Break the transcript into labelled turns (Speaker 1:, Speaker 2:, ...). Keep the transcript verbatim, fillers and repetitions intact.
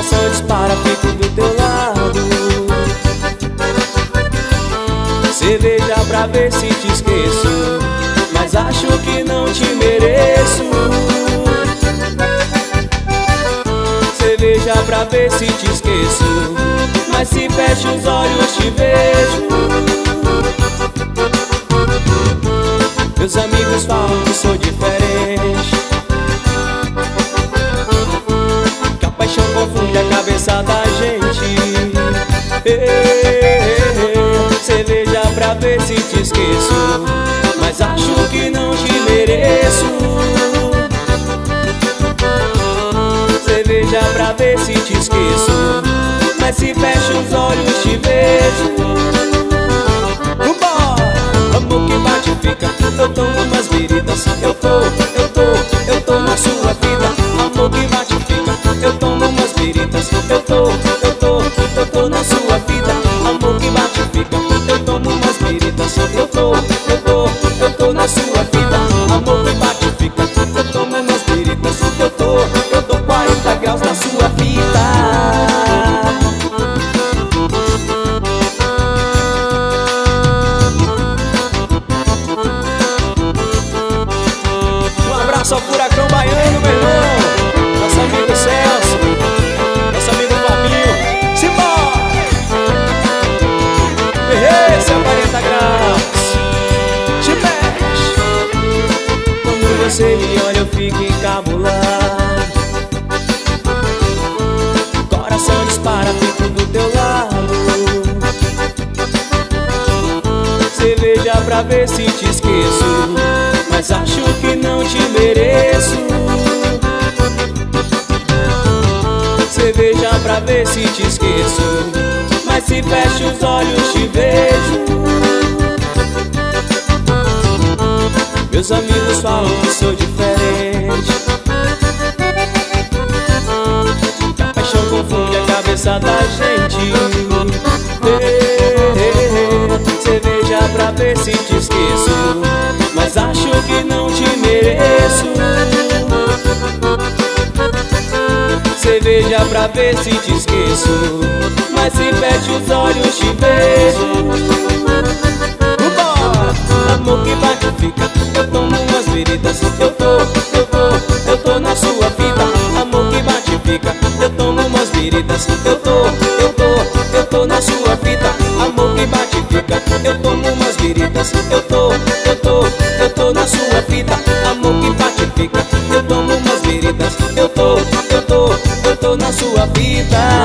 Speaker 1: coração dispara, fico do teu lado. Cerveja pra ver se te esqueço, mas acho que não te mereço. Cerveja pra ver se te esqueço, mas se fecho os olhos te vejo. Meus amigos falam que sou diferente, que a paixão confunde a cabeça da gente. Cerveja pra ver se te esqueço, mas acho que não te mereço. Cerveja pra ver se te esqueço, mas se fecho os olhos te vejo. Vambora! Amor que bate e fica, eu tomo umas biritas. Eu tô, eu tô, eu tô na sua vida. Amor que bate e fica, eu tomo umas biritas. Eu tô, eu tô, eu tô na sua vida. Amor que bate e fica, eu tomo umas biritas. Eu tô, eu tô, eu tô na sua vida. Amor que bate e fica, eu tomo umas biritas. Eu tô, eu tô quarenta graus na sua vida. Um abraço ao Furacão Baiano, meu irmão. Nosso amigo Celso, nosso amigo Fabinho. Simbora! Esse é quarenta graus. Te mexe. Quando você me olha eu fico encabulado. Coração dispara, fico do teu lado. Cerveja pra ver se te esqueço, mas acho que não te mereço. Cerveja pra ver se te esqueço, mas se fecho os olhos te vejo. Meus amigos falam que sou diferente, que a paixão confunde a cabeça da gente. Cerveja pra ver se te esqueço, mas acho que não te mereço. Cerveja pra ver se te esqueço, mas se fecho os olhos te vejo. Vambora! Amor que bate e fica, eu tomo umas biritas. Eu tô, eu tô, eu tô na sua vida. Amor que bate e fica, eu tomo umas biritas. Eu tô, eu tô, eu tô na sua vida. Amor que bate e fica, eu tomo umas biritas. Eu tô, eu tô, eu tô na sua vida. Amor que bate e fica, eu tomo umas biritas. Eu tô, eu tô, eu tô na sua vida.